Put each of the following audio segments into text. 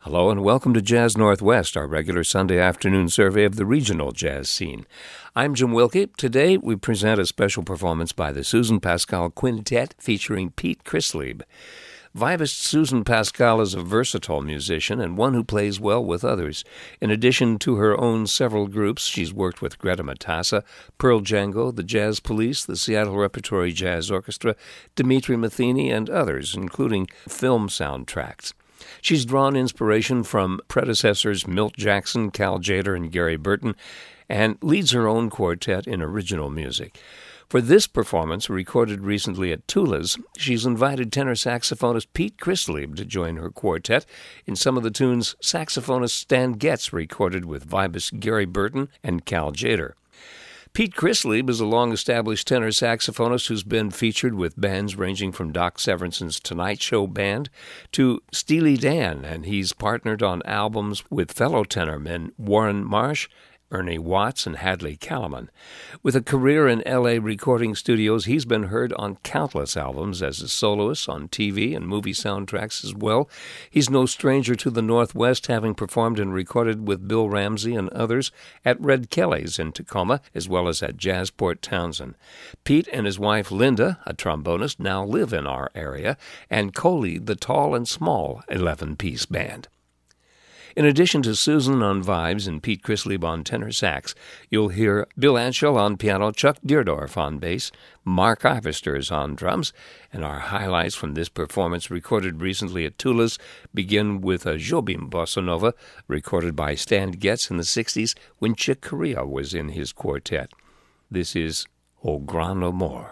Hello and welcome to Jazz Northwest, our regular Sunday afternoon survey of the regional jazz scene. I'm Jim Wilkie. Today we present a special performance by the Susan Pascal Quintet featuring Pete Chrislieb. Vivist Susan Pascal is a versatile musician and one who plays well with others. In addition to her own several groups, she's worked with Greta Matassa, Pearl Django, the Jazz Police, the Seattle Repertory Jazz Orchestra, Dimitri Matheny, and others, including film soundtracks. She's drawn inspiration from predecessors Milt Jackson, Cal Tjader, and Gary Burton, and leads her own quartet in original music. For this performance, recorded recently at Tula's, she's invited tenor saxophonist Pete Chrislieb to join her quartet in some of the tunes saxophonist Stan Getz recorded with vibist Gary Burton and Cal Tjader. Pete Chrislieb is a long-established tenor saxophonist who's been featured with bands ranging from Doc Severinsen's Tonight Show Band to Steely Dan, and he's partnered on albums with fellow tenormen Warren Marsh, Ernie Watts, and Hadley Callman. With a career in L.A. recording studios, he's been heard on countless albums as a soloist on TV and movie soundtracks as well. He's no stranger to the Northwest, having performed and recorded with Bill Ramsey and others at Red Kelly's in Tacoma, as well as at Jazzport Townsend. Pete and his wife Linda, a trombonist, now live in our area and co-lead the Tall and Small 11-piece band. In addition to Susan on vibes and Pete Chrislieb on tenor sax, you'll hear Bill Anschel on piano, Chuck Deerdorf on bass, Mark Ivesters on drums, and our highlights from this performance recorded recently at Tula's begin with a Jobim bossa nova recorded by Stan Getz in the 60s when Chick Corea was in his quartet. This is O Gran Amor.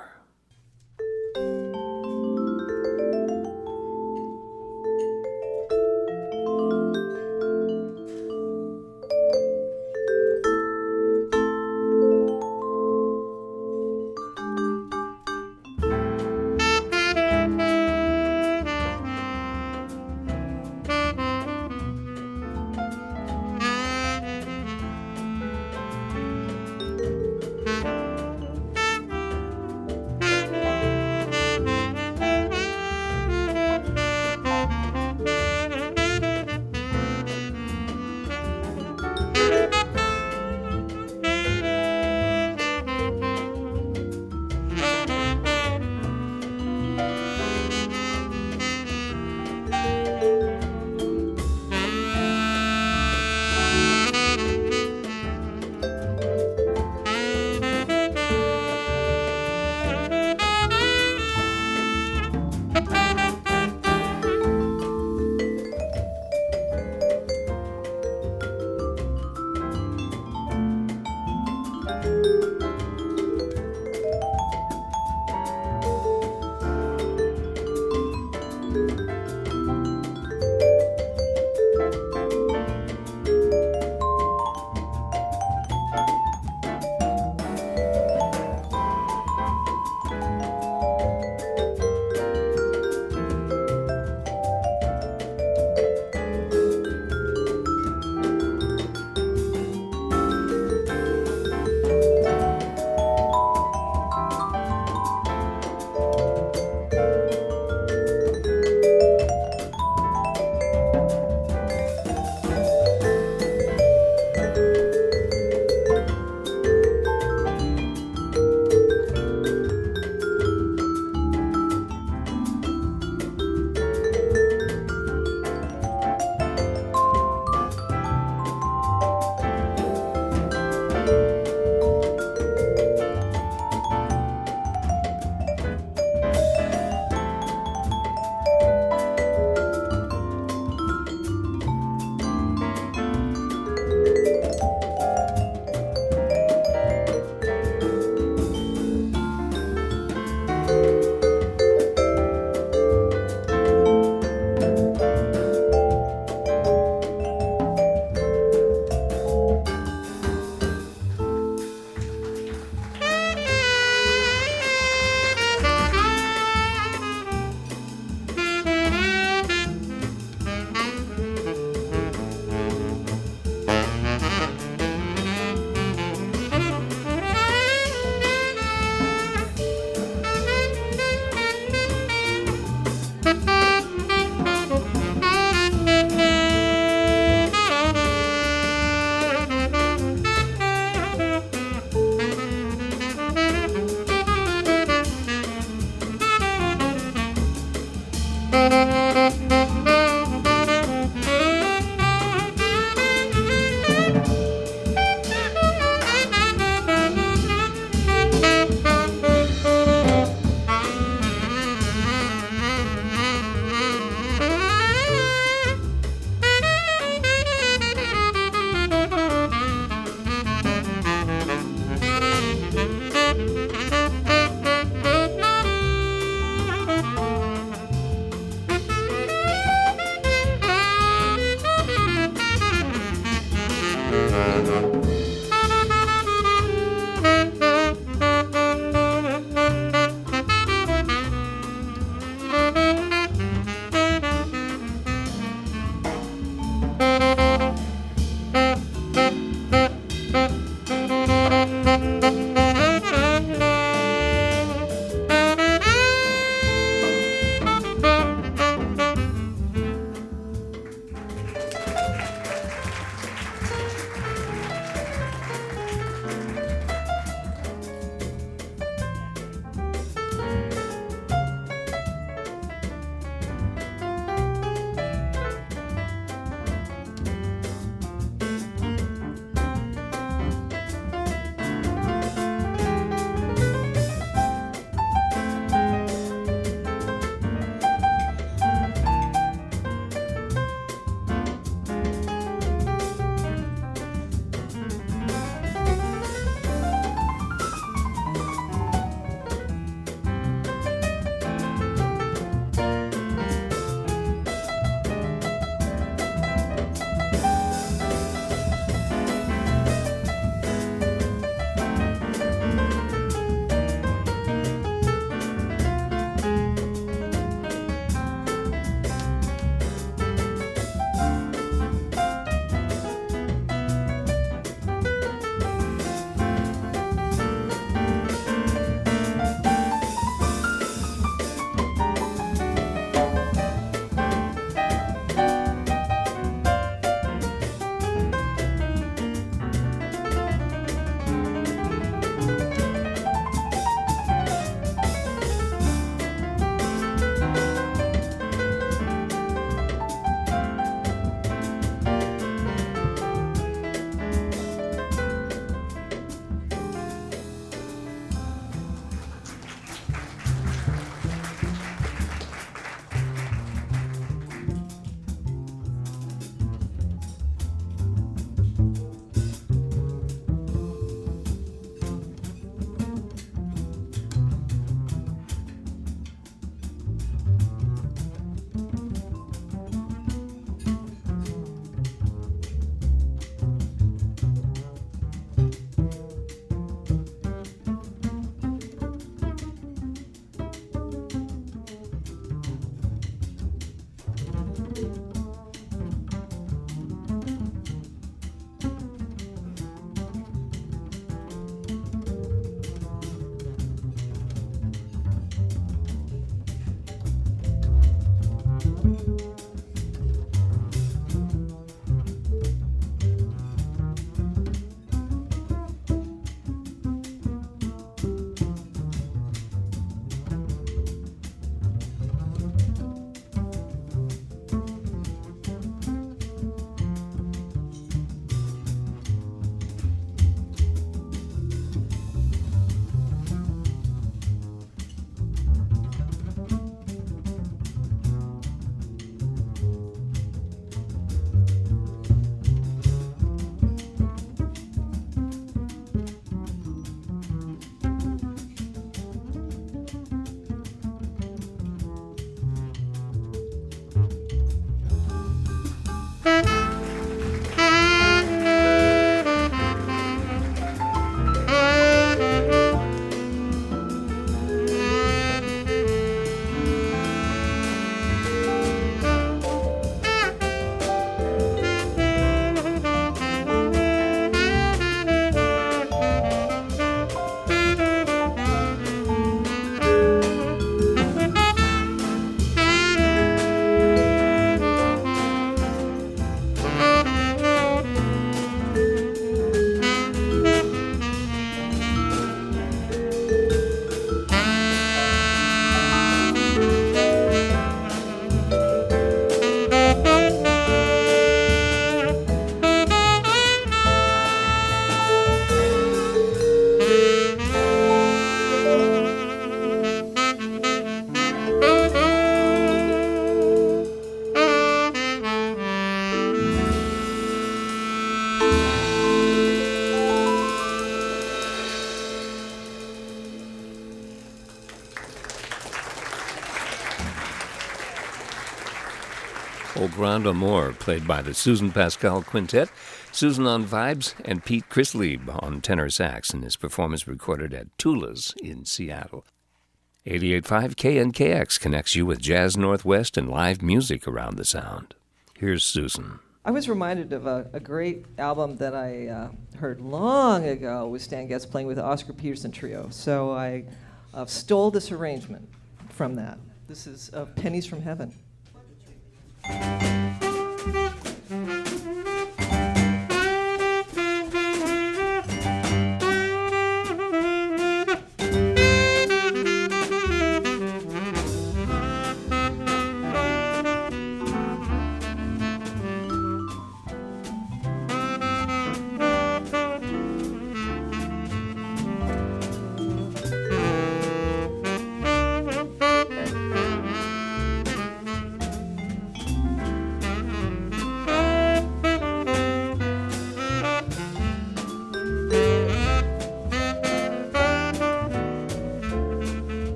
Grand Amour, played by the Susan Pascal Quintet, Susan on vibes, and Pete Chrislieb on tenor sax, and his performance recorded at Tula's in Seattle. 88.5 KNKX connects you with Jazz Northwest and live music around the Sound. Here's Susan. I was reminded of a great album that I heard long ago with Stan Getz playing with the Oscar Peterson Trio. So I stole this arrangement from that. This is Pennies from Heaven.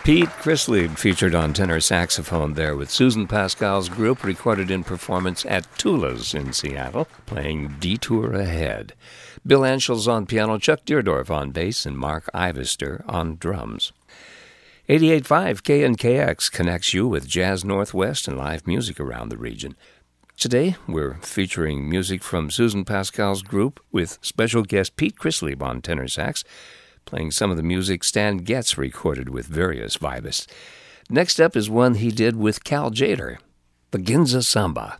Pete Chrisley featured on tenor saxophone there with Susan Pascal's group, recorded in performance at Tula's in Seattle, playing Detour Ahead. Bill Anschel's on piano, Chuck Deerdorf on bass, and Mark Ivester on drums. 88.5 KNKX connects you with Jazz Northwest and live music around the region. Today, we're featuring music from Susan Pascal's group with special guest Pete Chrisley on tenor sax, playing some of the music Stan Getz recorded with various vibists. Next up is one he did with Cal Tjader, the Ginza Samba.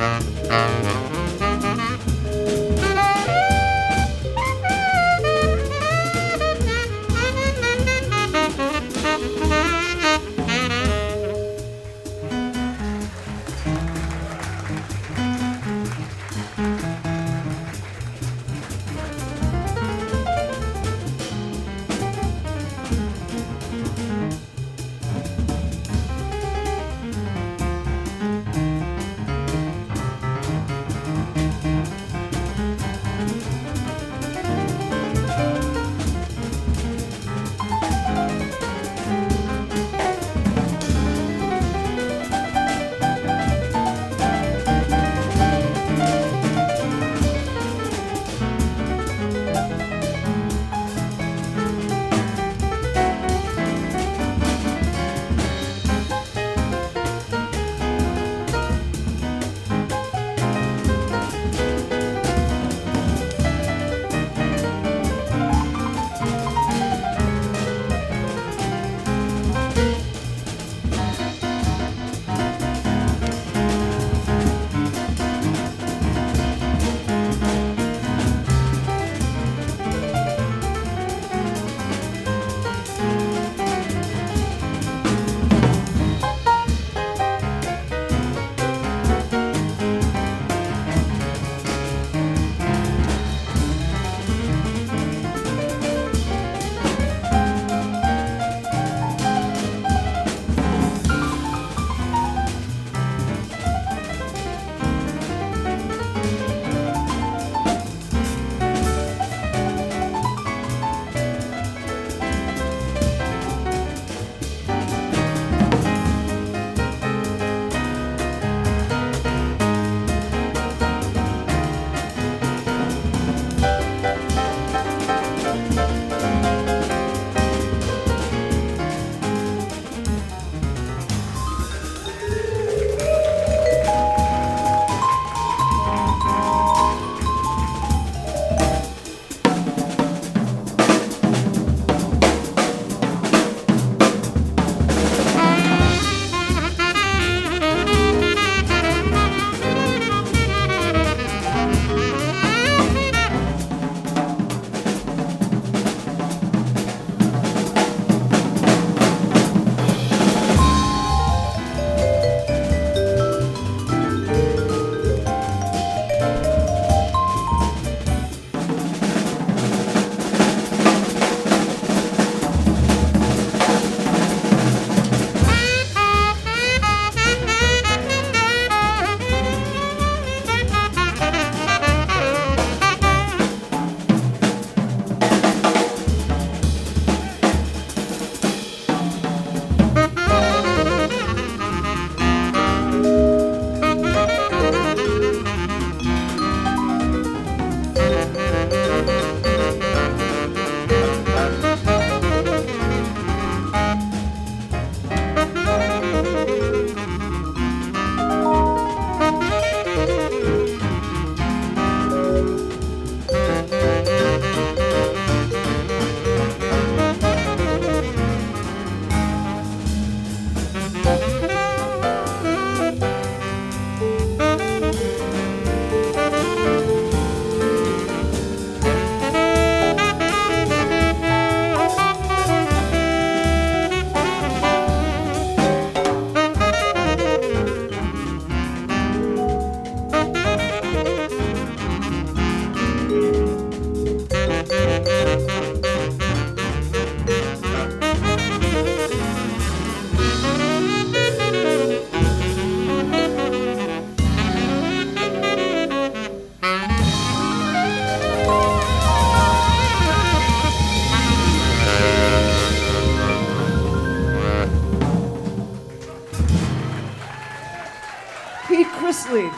Chrisley.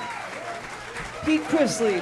Pete Chrisley.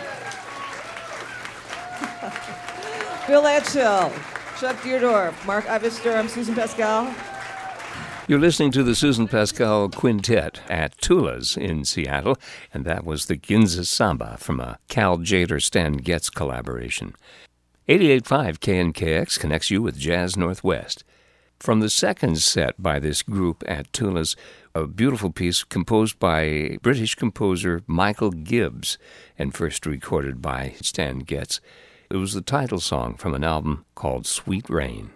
Bill Atchell. Chuck Deardorff. Mark Ivester. I'm Susan Pascal. You're listening to the Susan Pascal Quintet at Tula's in Seattle, and that was the Ginza Samba from a Cal Jader-Stan Getz collaboration. 88.5 KNKX connects you with Jazz Northwest. From the second set by this group at Tula's, a beautiful piece composed by British composer Michael Gibbs and first recorded by Stan Getz. It was the title song from an album called Sweet Rain.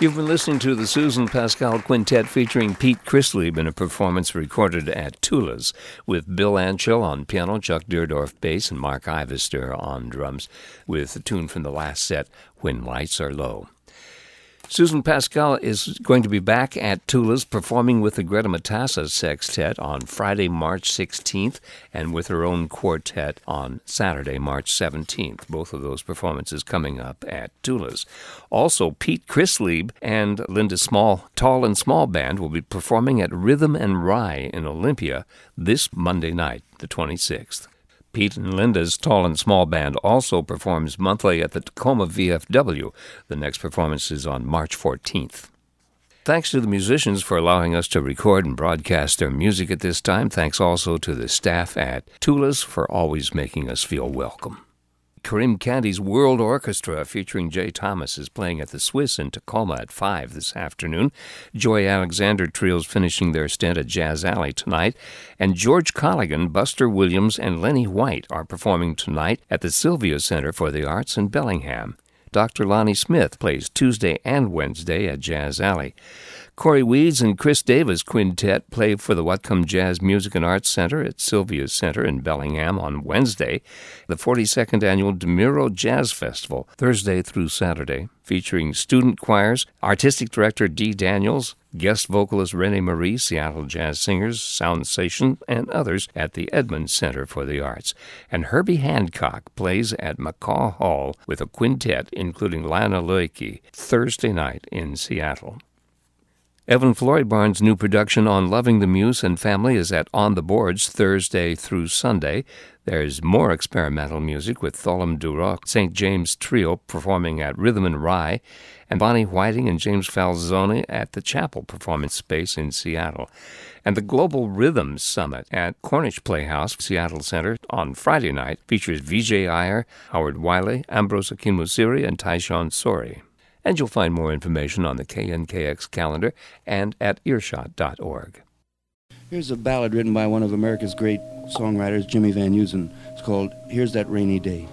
You've been listening to the Susan Pascal Quintet featuring Pete Chrislieb in a performance recorded at Tula's with Bill Anchel on piano, Chuck Deerdorf bass, and Mark Ivester on drums with a tune from the last set, When Lights Are Low. Susan Pascal is going to be back at Tula's performing with the Greta Matassa Sextet on Friday, March 16th, and with her own quartet on Saturday, March 17th. Both of those performances coming up at Tula's. Also, Pete Chrislieb and Linda Small, Tall and Small Band, will be performing at Rhythm and Rye in Olympia this Monday night, the 26th. Pete and Linda's Tall and Small Band also performs monthly at the Tacoma VFW. The next performance is on March 14th. Thanks to the musicians for allowing us to record and broadcast their music at this time. Thanks also to the staff at Tula's for always making us feel welcome. Karim Candy's World Orchestra featuring Jay Thomas is playing at the Swiss in Tacoma at 5 this afternoon. Joy Alexander Trio's finishing their stint at Jazz Alley tonight. And George Colligan, Buster Williams, and Lenny White are performing tonight at the Sylvia Center for the Arts in Bellingham. Dr. Lonnie Smith plays Tuesday and Wednesday at Jazz Alley. Corey Weeds and Chris Davis Quintet play for the Whatcom Jazz Music and Arts Center at Sylvia Center in Bellingham on Wednesday. The 42nd Annual DeMuro Jazz Festival, Thursday through Saturday, featuring student choirs, Artistic Director Dee Daniels, guest vocalist Renee Marie, Seattle Jazz Singers, Soundsation, and others at the Edmonds Center for the Arts. And Herbie Hancock plays at McCaw Hall with a quintet, including Lana Loike, Thursday night in Seattle. Evan Florybarn's new production on Loving the Muse and Family is at On the Boards Thursday through Sunday. There's more experimental music with Tholam Duroc, St. James Trio performing at Rhythm and Rye, and Bonnie Whiting and James Falzone at the Chapel Performance Space in Seattle. And the Global Rhythm Summit at Cornish Playhouse, Seattle Center on Friday night features Vijay Iyer, Howard Wiley, Ambrose Akinmusiri, and Tyshawn Sori. And you'll find more information on the KNKX calendar and at earshot.org. Here's a ballad written by one of America's great songwriters, Jimmy Van Heusen. It's called Here's That Rainy Day.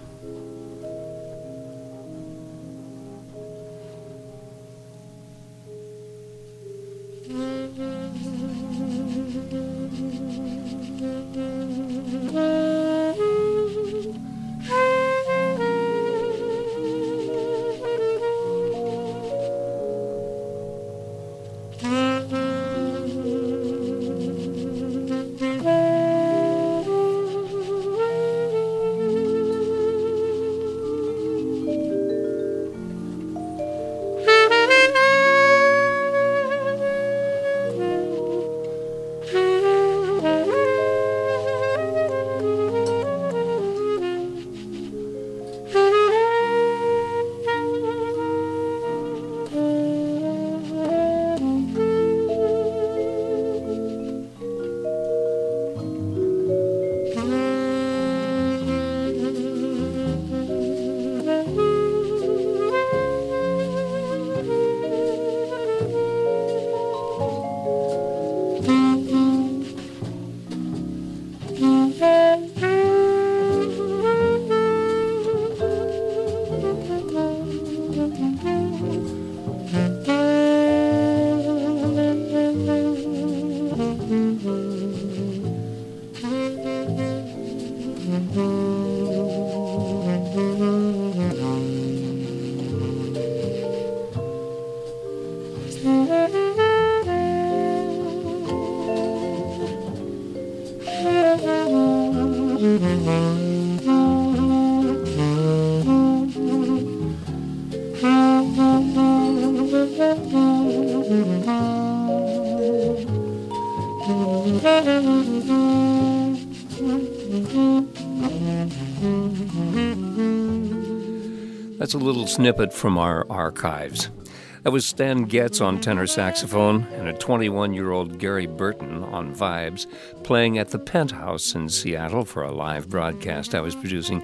That's a little snippet from our archives. That was Stan Getz on tenor saxophone and a 21-year-old Gary Burton on vibes, playing at the Penthouse in Seattle for a live broadcast I was producing.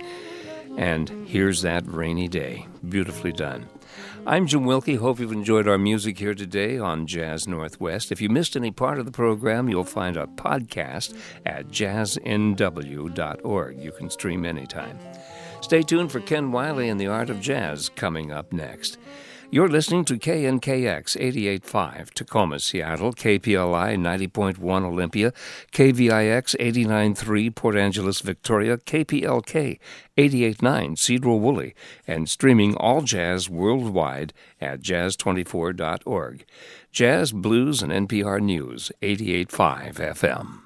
And Here's That Rainy Day. Beautifully done. I'm Jim Wilkie. Hope you've enjoyed our music here today on Jazz Northwest. If you missed any part of the program, you'll find a podcast at jazznw.org. You can stream anytime. Stay tuned for Ken Wiley and the Art of Jazz coming up next. You're listening to KNKX 88.5 Tacoma, Seattle, KPLI 90.1 Olympia, KVIX 89.3 Port Angeles, Victoria, KPLK 88.9 Cedro Woolley, and streaming all jazz worldwide at jazz24.org. Jazz, blues, and NPR News 88.5 FM.